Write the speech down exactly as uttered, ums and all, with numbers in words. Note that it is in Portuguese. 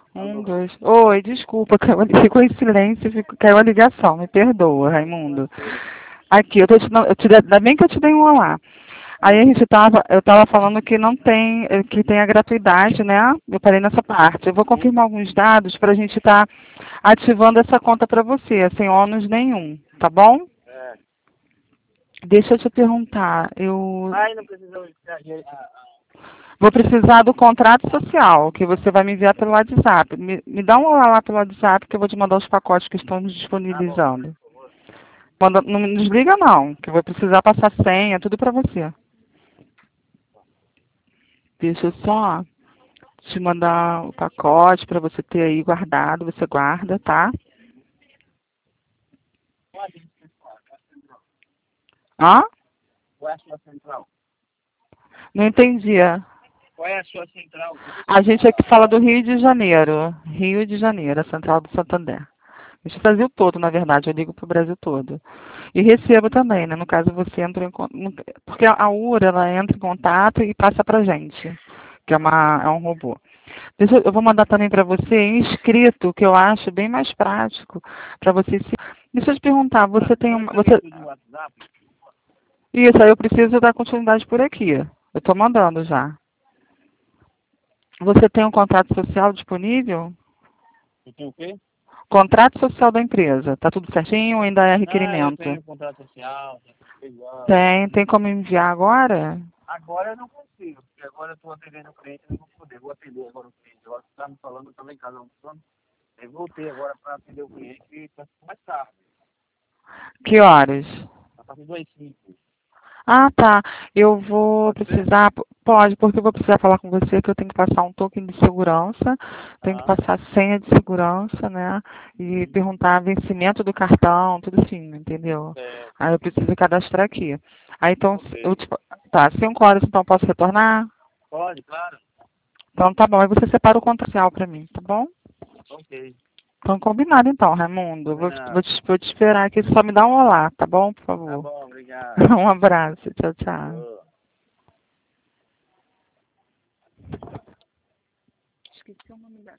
Um, dois. Oi, desculpa, caiu, ficou em silêncio, ficou, caiu a ligação, me perdoa, Raimundo. Aqui, eu tô te dando, eu te, ainda bem que eu te dei um olá. Aí a gente tava, eu tava falando que não tem, eh, que tem a gratuidade, né? Eu parei nessa parte. Eu vou confirmar alguns dados para a gente estar ativando essa conta para você, sem ônus nenhum, tá bom? É. Deixa eu te perguntar, eu Ai, não precisa de vou precisar do contrato social, que você vai me enviar pelo WhatsApp. Me, me dá um olá lá pelo WhatsApp, que eu vou te mandar os pacotes que estão nos disponibilizando. Manda, não me desliga não, que eu vou precisar passar senha, tudo para você. Deixa eu só te mandar o pacote para você ter aí guardado, você guarda, tá? Hã? Qual é a sua central? Não entendi. Qual é a sua central? A gente aqui fala do Rio de Janeiro. Rio de Janeiro, a central do Santander. Isso o Brasil todo, na verdade, eu ligo para o Brasil todo. E recebo também, né? No caso, você entra em contato. Porque a U R, ela entra em contato e passa pra gente, que é, uma, é um robô. Deixa, eu eu vou mandar também para você inscrito, que eu acho bem mais prático para você se. Deixa eu te perguntar, você tem uma. Você... Isso, aí eu preciso dar continuidade por aqui. Eu estou mandando já. Você tem um contrato social disponível? Você tem o quê? Contrato social da empresa. Tá tudo certinho ou ainda é Ah, eu requerimento? tenho contrato social, tá tudo igual. Tem. Tem como enviar agora? Agora eu não consigo, porque agora eu estou atendendo o cliente, eu não vou poder. Vou atender agora o cliente. Agora você está me falando, eu estava em casa almoçando. Eu voltei agora para atender o cliente e está mais tarde. Que horas? A partir do cinco. Ah, tá. Eu vou Pode ser? precisar, pode, porque eu vou precisar falar com você que eu tenho que passar um token de segurança, tenho que Ah, passar senha de segurança, né? E perguntar vencimento do cartão, tudo assim, entendeu? certo. Aí eu preciso cadastrar aqui. Aí então, eu Ok. te, tá, cinco horas então posso retornar? Pode, claro. Então tá bom, aí você separa o comercial pra mim, tá bom? Ok. Então combinado então, Raimundo. Eu Vou, vou, Combinado. te, vou te esperar aqui, só me dá um olá, tá bom, por Tá favor? bom, obrigado. Um abraço, tchau, tchau. Boa. Esqueci o nome da